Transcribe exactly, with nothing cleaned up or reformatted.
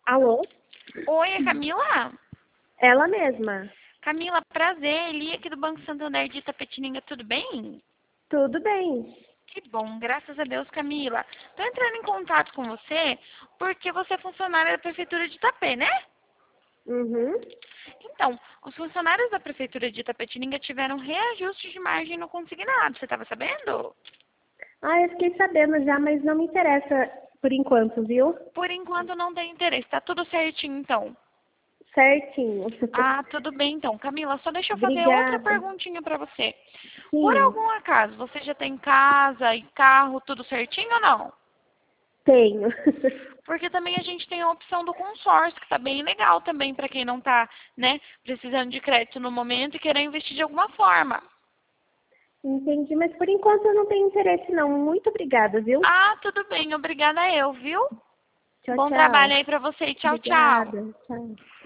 Alô? Oi, é Camila? Ela mesma. Camila, prazer. Eli aqui do Banco Santander de Itapetininga, tudo bem? Tudo bem? Que bom, graças a Deus, Camila. Tô entrando em contato com você porque você é funcionária da Prefeitura de Itapê, né? Uhum. Então, os funcionários da Prefeitura de Itapetininga tiveram reajuste de margem no consignado, você estava sabendo? Ah, eu fiquei sabendo já, mas não me interessa por enquanto, viu? Por enquanto não tem interesse, tá tudo certinho então. Certinho. Ah, tudo bem então. Camila, só deixa eu fazer outra Obrigada. perguntinha pra você. Por Sim, algum acaso, você já tem casa e carro, tudo certinho ou não? tenho. Porque também a gente tem a opção do consórcio, que tá bem legal também para quem não tá, né, precisando de crédito no momento e querer investir de alguma forma. Entendi, mas por enquanto eu não tenho interesse não. Muito obrigada, viu? Ah, tudo bem. Obrigada eu, viu? Tchau, Bom trabalho tchau. aí pra você e tchau, tchau. Obrigada. Tchau.